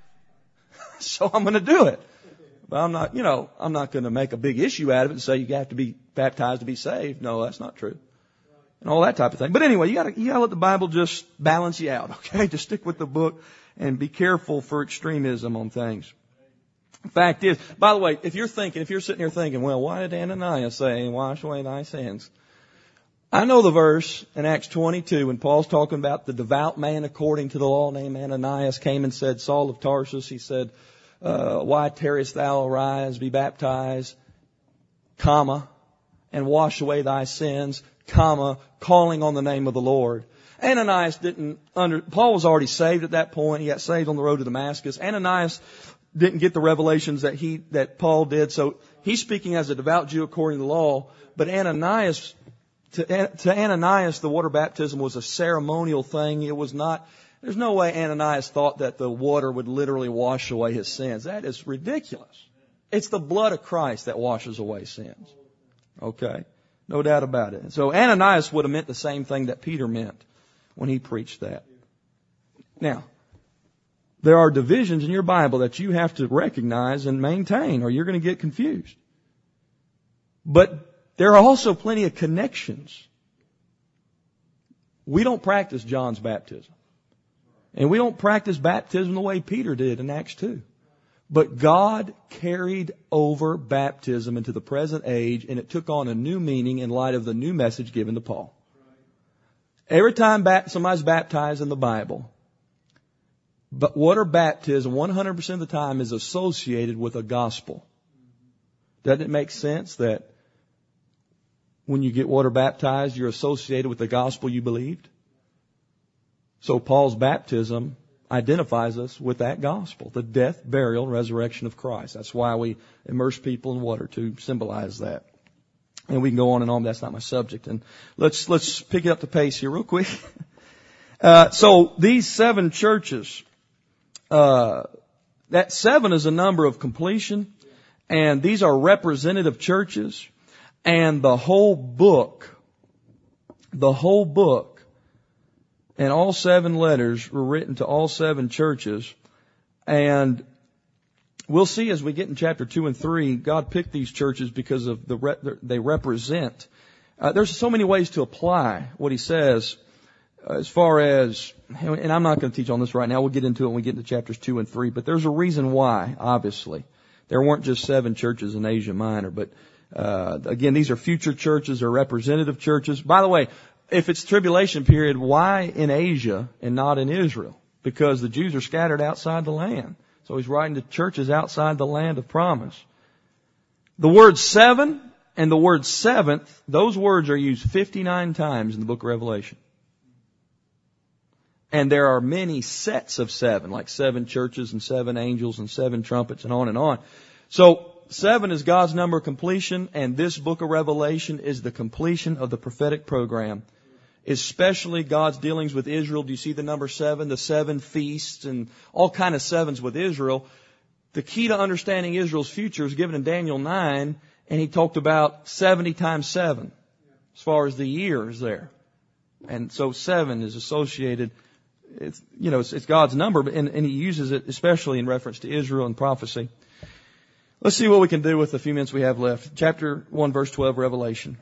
So I'm going to do it. But I'm not going to make a big issue out of it and say you have to be baptized to be saved. No, that's not true. And all that type of thing. But anyway, you gotta let the Bible just balance you out, okay? Just stick with the book and be careful for extremism on things. The fact is, by the way, if you're sitting here thinking, well, why did Ananias say, wash away thy sins? I know the verse in Acts 22 when Paul's talking about the devout man according to the law named Ananias came and said, Saul of Tarsus, he said, why tarriest thou? Arise, be baptized, comma, and wash away thy sins, comma, calling on the name of the Lord. Ananias Paul was already saved at that point. He got saved on the road to Damascus. Ananias didn't get the revelations that Paul did. So he's speaking as a devout Jew according to the law. But Ananias, to Ananias, the water baptism was a ceremonial thing. It was not, there's no way Ananias thought that the water would literally wash away his sins. That is ridiculous. It's the blood of Christ that washes away sins. Okay? No doubt about it. So Ananias would have meant the same thing that Peter meant when he preached that. Now, there are divisions in your Bible that you have to recognize and maintain, or you're going to get confused. But there are also plenty of connections. We don't practice John's baptism. And we don't practice baptism the way Peter did in Acts 2. But God carried over baptism into the present age, and it took on a new meaning in light of the new message given to Paul. Every time somebody's baptized in the Bible, but water baptism 100% of the time is associated with a gospel. Doesn't it make sense that when you get water baptized, you're associated with the gospel you believed? So Paul's baptism identifies us with that gospel, the death, burial, and resurrection of Christ. That's why we immerse people in water, to symbolize that. And we can go on and on, but that's not my subject. And let's pick it up the pace here real quick. So these 7 churches, that 7 is a number of completion, and these are representative churches, and the whole book, and all 7 letters were written to all 7 churches. And we'll see as we get in chapter 2 and 3, God picked these churches because of they represent. There's so many ways to apply what He says as far as, and I'm not going to teach on this right now. We'll get into it when we get into chapters 2 and 3. But there's a reason why, obviously. There weren't just 7 churches in Asia Minor. But again, these are future churches or representative churches. By the way, if it's tribulation period, why in Asia and not in Israel? Because the Jews are scattered outside the land. So He's writing to churches outside the land of promise. The word 7 and the word seventh, those words are used 59 times in the book of Revelation. And there are many sets of 7, like 7 churches and 7 angels and 7 trumpets and on and on. So 7 is God's number of completion, and this book of Revelation is the completion of the prophetic program. Especially God's dealings with Israel. Do you see the number 7? The 7 feasts and all kind of 7s with Israel. The key to understanding Israel's future is given in Daniel 9, and he talked about 70 times 7 as far as the year is there. And so 7 is associated, it's God's number, and he uses it especially in reference to Israel and prophecy. Let's see what we can do with the few minutes we have left. Chapter 1, verse 12, Revelation.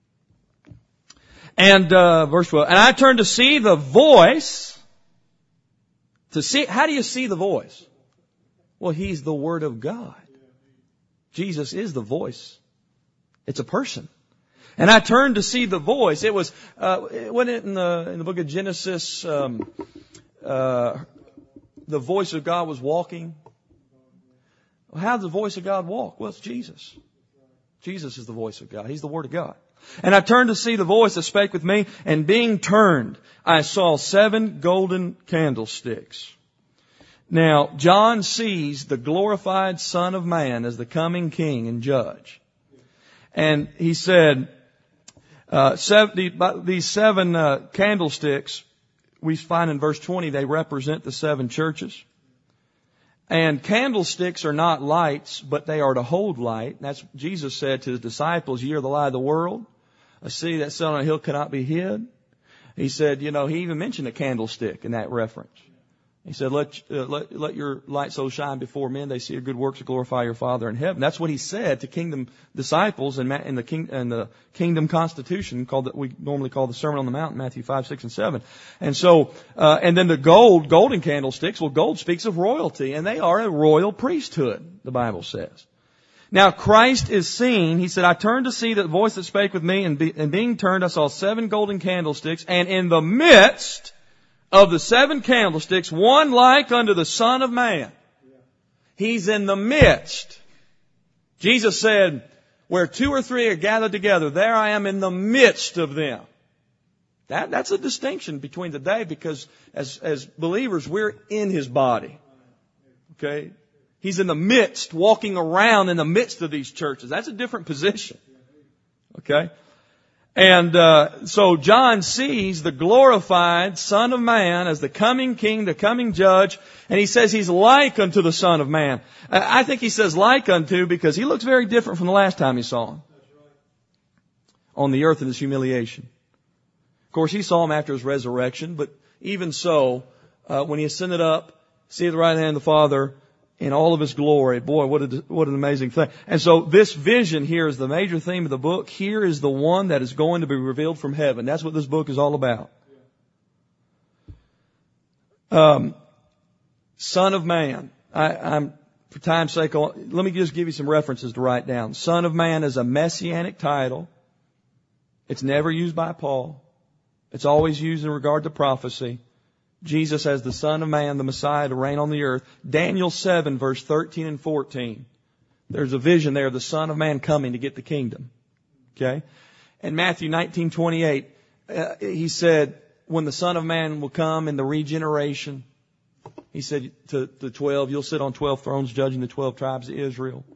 And verse 12, and I turned to see the voice. How do you see the voice? Well, He's the Word of God. Jesus is the voice. It's a person. And I turned to see the voice. It was, wasn't it in the book of Genesis, the voice of God was walking? Well, how does the voice of God walk? Well, it's Jesus. Jesus is the voice of God. He's the Word of God. And I turned to see the voice that spake with me, and being turned, I saw 7 golden candlesticks. Now, John sees the glorified Son of Man as the coming King and Judge. And he said, these 7 candlesticks, we find in verse 20, they represent the 7 churches. And candlesticks are not lights, but they are to hold light. That's Jesus said to His disciples, "Ye are the light of the world. A city that's set on a hill cannot be hid." He said, he even mentioned a candlestick in that reference. He said, let your light so shine before men, they see your good works to glorify your Father in heaven. That's what He said to kingdom disciples in the kingdom constitution that we normally call the Sermon on the Mount, Matthew 5, 6, and 7. And so, and then the golden candlesticks, well, gold speaks of royalty, and they are a royal priesthood, the Bible says. Now Christ is seen, he said, I turned to see the voice that spake with me, and being turned I saw 7 golden candlesticks, and in the midst of the 7 candlesticks, one like unto the Son of Man. He's in the midst. Jesus said, where 2 or 3 are gathered together, there I am in the midst of them. That's a distinction between today, because as believers, we're in His body. Okay? He's in the midst, walking around in the midst of these churches. That's a different position. Okay? And so John sees the glorified Son of Man as the coming King, the coming Judge, and he says he's like unto the Son of Man. I think he says like unto because he looks very different from the last time he saw him on the earth in his humiliation. Of course, he saw him after his resurrection, but even so, when he ascended up, seated at the right hand of the Father in all of his glory, boy, what an amazing thing. And so this vision here is the major theme of the book. Here is the one that is going to be revealed from heaven. That's what this book is all about. Son of Man. I'm for time's sake, let me just give you some references to write down. Son of Man is a messianic title. It's never used by Paul. It's always used in regard to prophecy. Jesus as the Son of Man, the Messiah to reign on the earth. Daniel 7 verse 13 and 14. There's a vision there of the Son of Man coming to get the kingdom. Okay? And Matthew 19:28, he said, when the Son of Man will come in the regeneration, he said to the 12, you'll sit on 12 thrones judging the 12 tribes of Israel.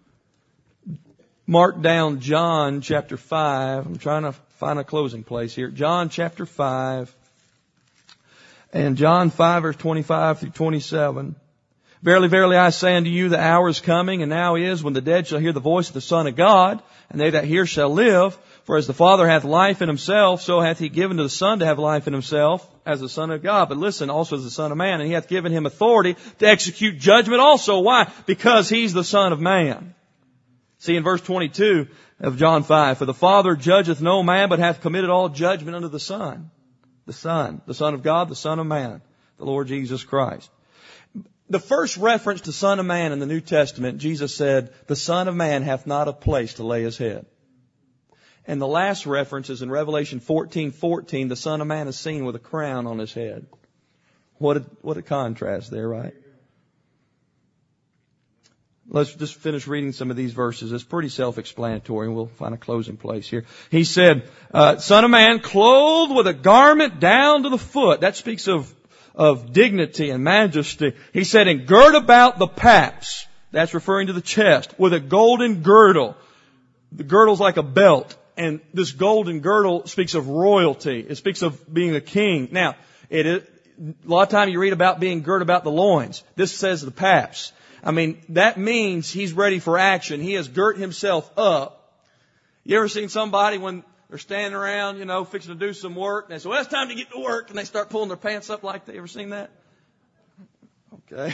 Mark down John chapter 5. I'm trying to find a closing place here. John chapter 5. And John 5 verse 25 through 27. Verily, verily, I say unto you, the hour is coming, and now is, when the dead shall hear the voice of the Son of God, and they that hear shall live. For as the Father hath life in himself, so hath he given to the Son to have life in himself, as the Son of God. But listen, also as the Son of Man, and he hath given him authority to execute judgment also. Why? Because he's the Son of Man. See in verse 22 of John 5, for the Father judgeth no man, but hath committed all judgment unto the Son. The Son of God, the Son of Man, the Lord Jesus Christ. The first reference to Son of Man in the New Testament, Jesus said, the Son of Man hath not a place to lay his head. And the last reference is in Revelation 14:14, the Son of Man is seen with a crown on his head. What a contrast there, right? Let's just finish reading some of these verses. It's pretty self-explanatory, and we'll find a closing place here. He said, Son of Man, clothed with a garment down to the foot. That speaks of dignity and majesty. He said, and gird about the paps. That's referring to the chest. With a golden girdle. The girdle's like a belt. And this golden girdle speaks of royalty. It speaks of being a king. Now, a lot of time you read about being girt about the loins. This says the paps. I mean, that means he's ready for action. He has girt himself up. You ever seen somebody when they're standing around, fixing to do some work, and they say, well, it's time to get to work, and they start pulling their pants up like that? You ever seen that? Okay.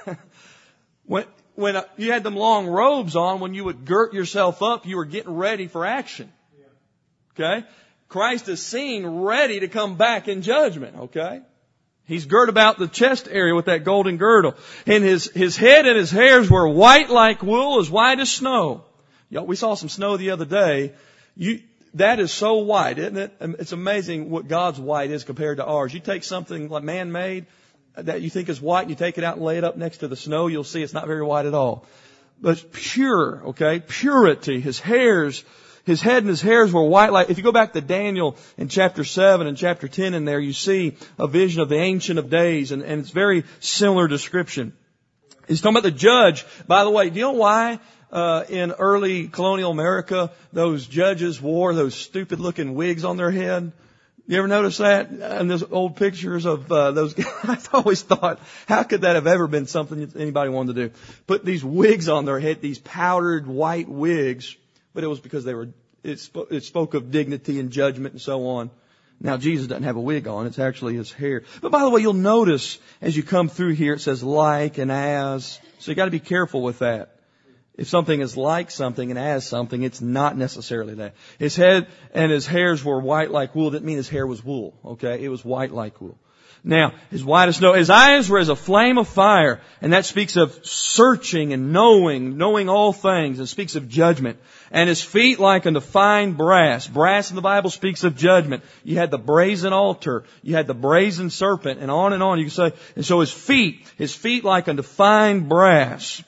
When you had them long robes on, when you would girt yourself up, you were getting ready for action. Okay? Christ is seen ready to come back in judgment. Okay? He's girt about the chest area with that golden girdle. And his head and his hairs were white like wool, as white as snow. We saw some snow the other day. That is so white, isn't it? It's amazing what God's white is compared to ours. You take something like man-made that you think is white and you take it out and lay it up next to the snow, you'll see it's not very white at all. But it's pure, okay? Purity. His head and his hairs were white like, if you go back to Daniel in chapter 7 and chapter 10 in there, you see a vision of the Ancient of Days, and it's very similar description. He's talking about the judge. By the way, do you know why in early colonial America those judges wore those stupid looking wigs on their head? You ever notice that? And those old pictures of those guys, I've always thought, how could that have ever been something anybody wanted to do? Put these wigs on their head, these powdered white wigs. But it was because it spoke of dignity and judgment and so on. Now Jesus doesn't have a wig on. It's actually his hair. But by the way, you'll notice as you come through here, it says like and as. So you got to be careful with that. If something is like something and as something, it's not necessarily that. His head and his hairs were white like wool. Didn't mean his hair was wool. Okay. It was white like wool. Now, his white as snow. His eyes were as a flame of fire. And that speaks of searching and knowing all things. It speaks of judgment. And his feet like unto fine brass. Brass in the Bible speaks of judgment. You had the brazen altar. You had the brazen serpent. And on. You can say, and so his feet like unto fine brass.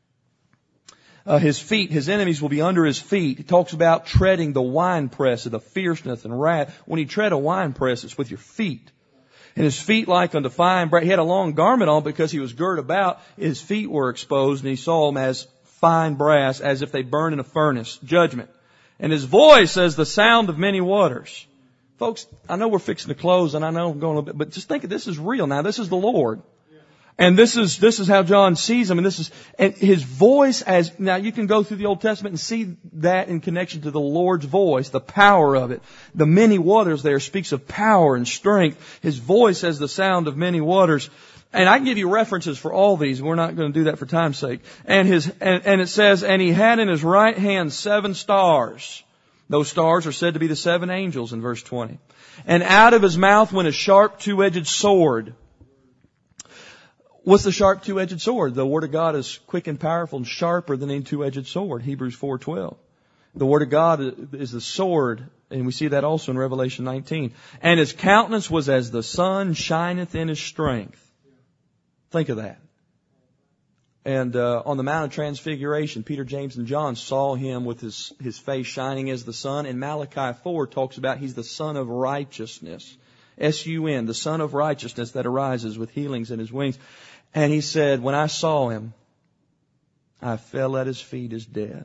His enemies will be under his feet. He talks about treading the winepress of the fierceness and wrath. When you tread a winepress, it's with your feet. And his feet like unto fine brass. He had a long garment on because he was girt about. His feet were exposed, and he saw them as fine brass, as if they burned in a furnace. Judgment. And his voice as the sound of many waters. Folks, I know we're fixing to close, and I know I'm going a little bit, but just think this is real now. This is the Lord. And this is how John sees him, and his voice now you can go through the Old Testament and see that in connection to the Lord's voice, the power of it. The many waters there speaks of power and strength. His voice as the sound of many waters. And I can give you references for all these. We're not going to do that for time's sake. And it says, and he had in his right hand 7 stars. Those stars are said to be the 7 angels in verse 20. And out of his mouth went a sharp 2-edged sword. What's the sharp 2-edged sword? The Word of God is quick and powerful and sharper than any 2-edged sword. Hebrews 4:12. The Word of God is the sword, and we see that also in Revelation 19. And his countenance was as the sun shineth in his strength. Think of that. And on the Mount of Transfiguration, Peter, James, and John saw him with his face shining as the sun. And Malachi 4 talks about he's the Son of Righteousness. S-U-N, the Son of Righteousness that arises with healings in his wings. And he said, when I saw him, I fell at his feet as dead.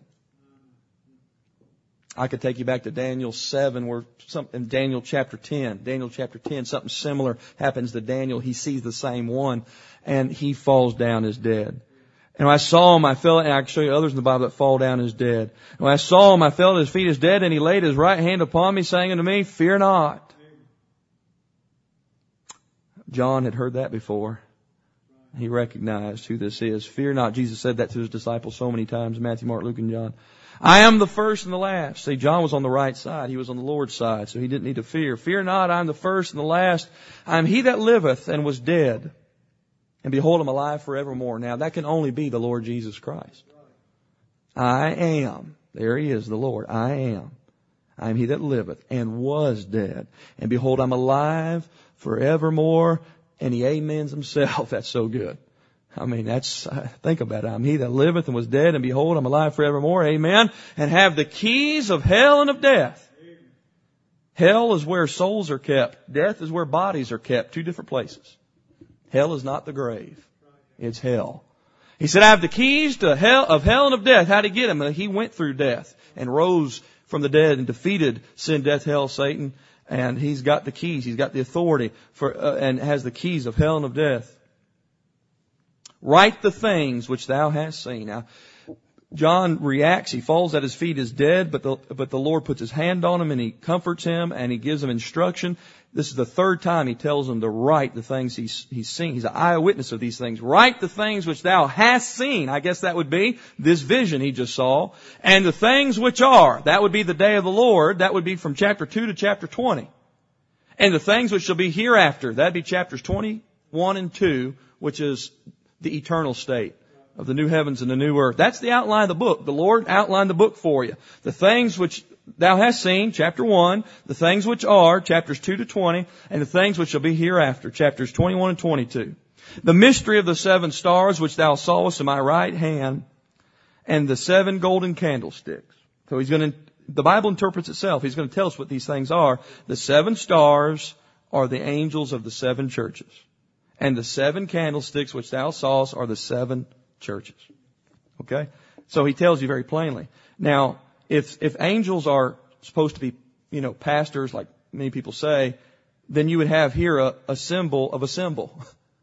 I could take you back to Daniel 7, in Daniel chapter 10, something similar happens to Daniel. He sees the same one, and he falls down as dead. And when I saw him, I fell, and I can show you others in the Bible that fall down as dead. And when I saw him, I fell at his feet as dead, and he laid his right hand upon me, saying unto me, fear not. John had heard that before. He recognized who this is. Fear not. Jesus said that to his disciples so many times, Matthew, Mark, Luke, and John. I am the first and the last. See, John was on the right side. He was on the Lord's side, so he didn't need to fear. Fear not, I am the first and the last. I am he that liveth and was dead. And behold, I'm alive forevermore. Now, that can only be the Lord Jesus Christ. I am. There he is, the Lord. I am. I am he that liveth and was dead. And behold, I'm alive forevermore. And he amens himself. That's so good. I mean, think about it. I'm he that liveth and was dead, and behold, I'm alive forevermore. Amen. And have the keys of hell and of death. Hell is where souls are kept. Death is where bodies are kept. 2 different places. Hell is not the grave. It's hell. He said, I have the keys to hell and of death. How did he get them? He went through death and rose from the dead and defeated sin, death, hell, Satan. And he's got the keys. He's got the authority and has the keys of hell and of death. Write the things which thou hast seen. Now, John reacts. He falls at his feet as dead, but the Lord puts his hand on him and he comforts him and he gives him instruction. This is the 3rd time he tells him to write the things he's seen. He's an eyewitness of these things. Write the things which thou hast seen. I guess that would be this vision he just saw. And the things which are. That would be the day of the Lord. That would be from chapter 2 to chapter 20. And the things which shall be hereafter. That'd be chapters 21 and 2, which is the eternal state of the new heavens and the new earth. That's the outline of the book. The Lord outlined the book for you. The things which thou hast seen, chapter 1, the things which are, chapters 2 to 20, and the things which shall be hereafter, chapters 21 and 22. The mystery of the 7 stars which thou sawest in my right hand, and the 7 golden candlesticks. So the Bible interprets itself. He's going to tell us what these things are. The 7 stars are the angels of the 7 churches. And the 7 candlesticks which thou sawest are the 7 churches. Okay? So he tells you very plainly. Now, if angels are supposed to be, pastors, like many people say, then you would have here a symbol of a symbol.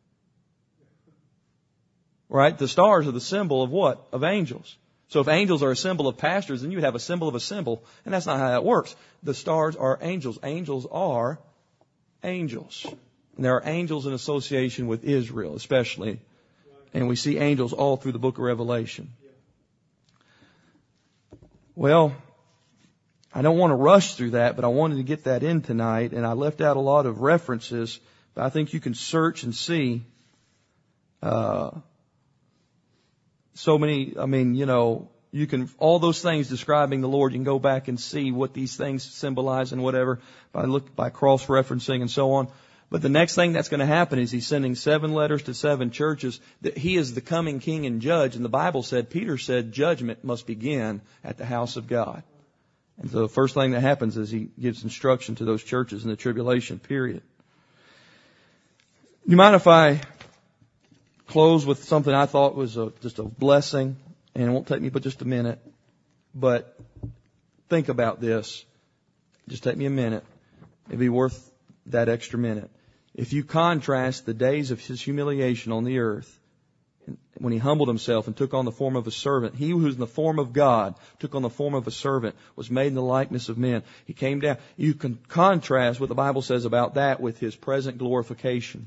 Right? The stars are the symbol of what? Of angels. So if angels are a symbol of pastors, then you would have a symbol of a symbol. And that's not how that works. The stars are angels. Angels are angels. And there are angels in association with Israel, especially. And we see angels all through the book of Revelation. Well, I don't want to rush through that, but I wanted to get that in tonight. And I left out a lot of references, but I think you can search and see so many, you can, all those things describing the Lord, you can go back and see what these things symbolize and whatever by cross-referencing and so on. But the next thing that's going to happen is he's sending 7 letters to 7 churches. That he is the coming king and judge. And the Bible said, Peter said, judgment must begin at the house of God. And so the first thing that happens is he gives instruction to those churches in the tribulation period. You mind if I close with something I thought was just a blessing? And it won't take me but just a minute. But think about this. Just take me a minute. It'd be worth that extra minute. If you contrast the days of his humiliation on the earth, when he humbled himself and took on the form of a servant, he who was in the form of God took on the form of a servant, was made in the likeness of men. He came down. You can contrast what the Bible says about that with his present glorification.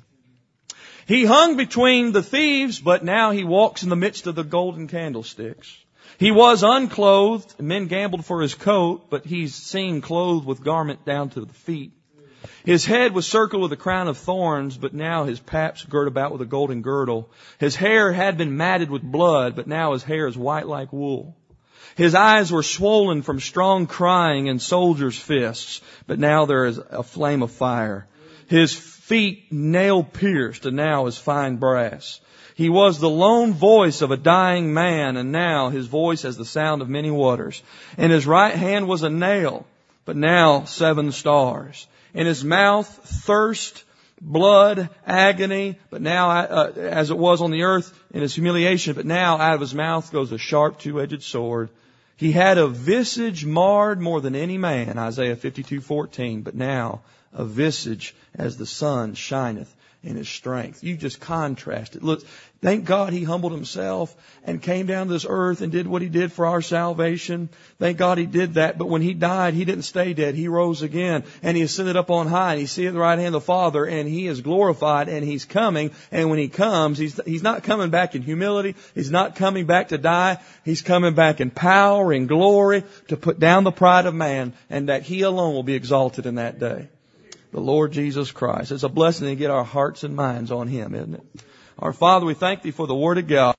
He hung between the thieves, but now he walks in the midst of the golden candlesticks. He was unclothed, and men gambled for his coat, but he's seen clothed with garment down to the feet. His head was circled with a crown of thorns, but now his paps girt about with a golden girdle. His hair had been matted with blood, but now his hair is white like wool. His eyes were swollen from strong crying and soldiers' fists, but now there is a flame of fire. His feet nail-pierced, and now is fine brass. He was the lone voice of a dying man, and now his voice has the sound of many waters. In his right hand was a nail, but now 7 stars. In his mouth, thirst, blood, agony, but now, as it was on the earth in his humiliation, but now out of his mouth goes a sharp two-edged sword. He had a visage marred more than any man, Isaiah 52:14, but now a visage as the sun shineth in his strength. You just contrast it. Look, thank God he humbled himself and came down to this earth and did what he did for our salvation. Thank God he did that. But when he died, he didn't stay dead. He rose again and he ascended up on high and he's seated at the right hand of the Father and he is glorified and he's coming. And when he comes, he's not coming back in humility. He's not coming back to die. He's coming back in power and glory to put down the pride of man, and that he alone will be exalted in that day. The Lord Jesus Christ. It's a blessing to get our hearts and minds on him, isn't it? Our Father, we thank Thee for the Word of God.